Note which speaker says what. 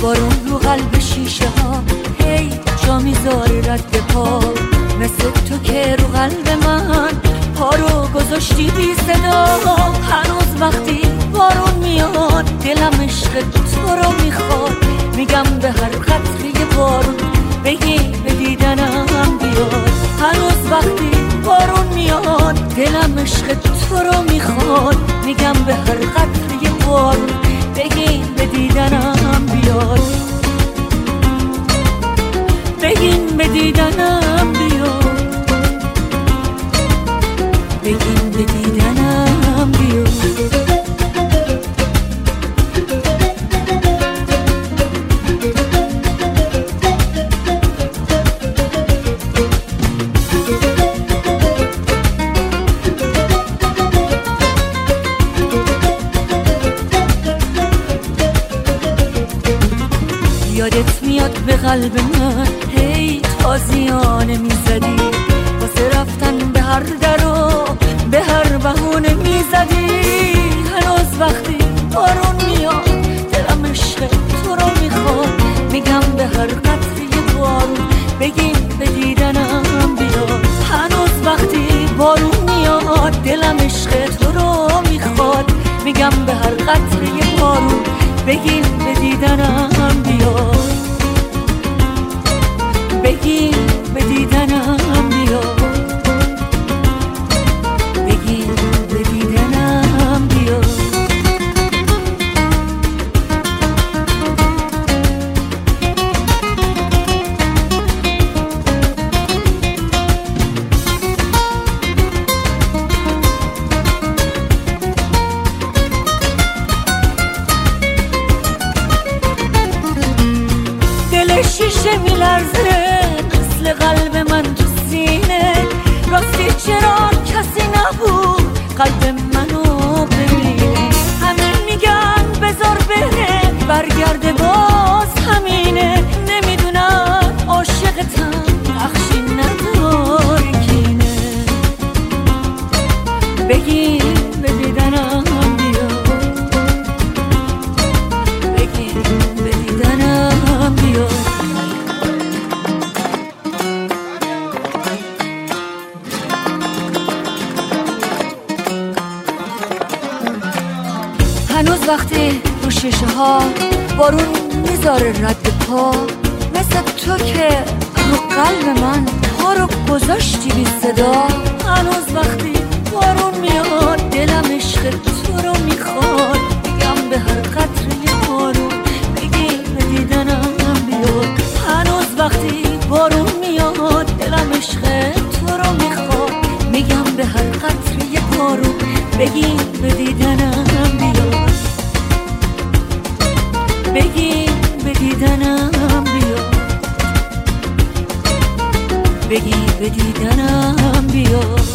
Speaker 1: بارون رو قلب شیشه ها هی جا میذاره رد پا، مثل تو که رو قلب من پا رو گذاشتی بی صدا. هنوز وقتی بارون میاد دلم عشق تو رو میخواد، میگم به هر قطره بارون بگی به دیدنم بیاد. هنوز وقتی بارون میاد دلم عشق تو رو میخواد، میگم به هر قطره بارون بگی به دیدنم بیاد. بگین به دیدنم بیاد، بگین به دیدنم بیاد. یادت میاد به قلب من هی تازیانه میزدی، واسه رفتن به هر در و به هر بهونه میزدی. هنوز وقتی بارون میاد دلم عشق تو رو میخواد، میگم به هر قطره بارون بگیم به دیدنم بیاد. هنوز وقتی بارون میاد دلم عشق تو رو میخواد، میگم به هر قطره بارون بگین به دیدنم بیاد. بگین به دیدنم بیاد، بگین به دیدنم بیاد. شیشه میلرزه مثل قلب من تو سینه، راستی چرا کسی نبود قلب منو ببینه. همه میگن بذار بره برگرده باز همینه، نمیدونن عاشقتم بخشی نداری کینه. بگین به دیدنم بیاد، بگین به دیدنم بیاد. هنوز وقتی رو شیشه ها بارون میذاره رد پا، مثل تو که رو قلب من پا رو گذاشتی بی صدا. هنوز وقتی بارون میاد دلم عشق تو رو میخواد، میگم به هر قطره بارون بگی به دیدنم بیاد. هنوز وقتی بارون میاد دلم عشق تو رو میخواد، میگم به هر قطره بارون بگی به دیدنم بیاد. بگین به دیدنم بیاد، بگین به دیدنم بیاد.